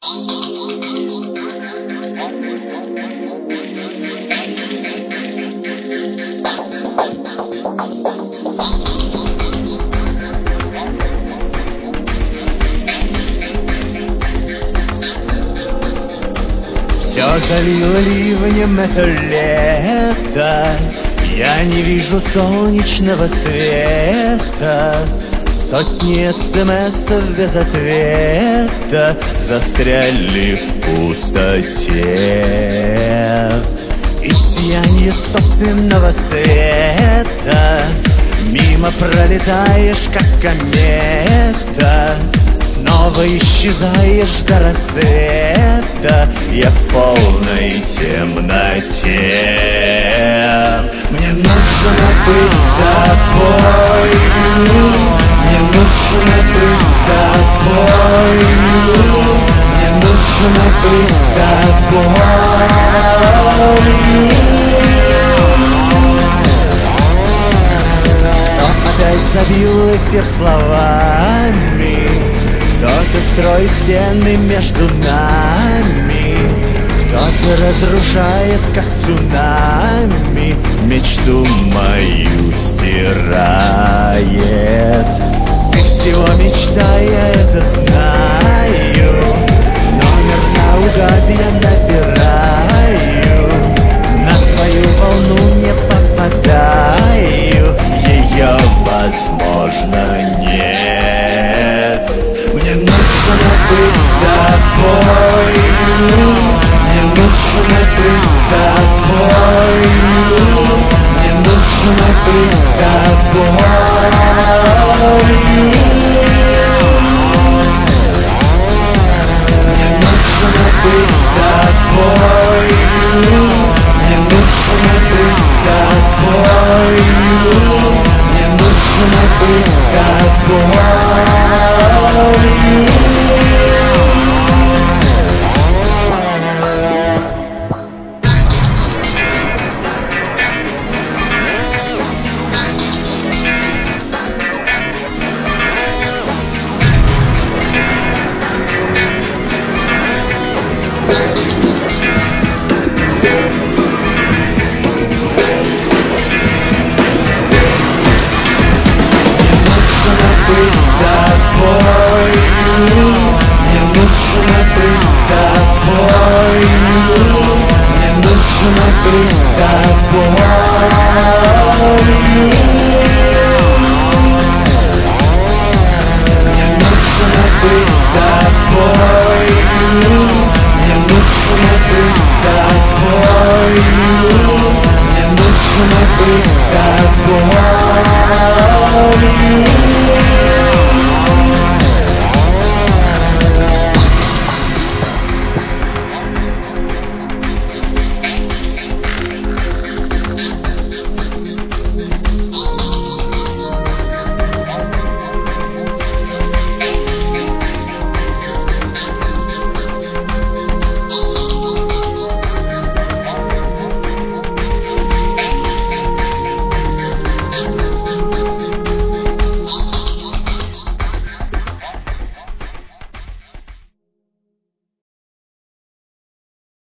Все залило ливнем это лето, я не вижу солнечного света. Сотни смс без ответа застряли в пустоте. И сияние собственного света мимо пролетаешь, как комета. Снова исчезаешь до рассвета, я в полной темноте. Мне нужно быть тобою, мне нужно быть тобою, мне нужно быть тобою. Но опять забил эфир словами, кто-то строит стены между нами, кто-то разрушает, как цунами, мечту мою стирает. Ты всего мечтай, я это знаю, номер наугад я набираю, на твою волну не попадаю, ее возможно нет. Мне нужно быть тобою, мне нужно быть тобою, мне нужно быть тобою. Мне нужно быть тобою, мне нужно быть тобою, мне нужно быть тобою. We'll be right back.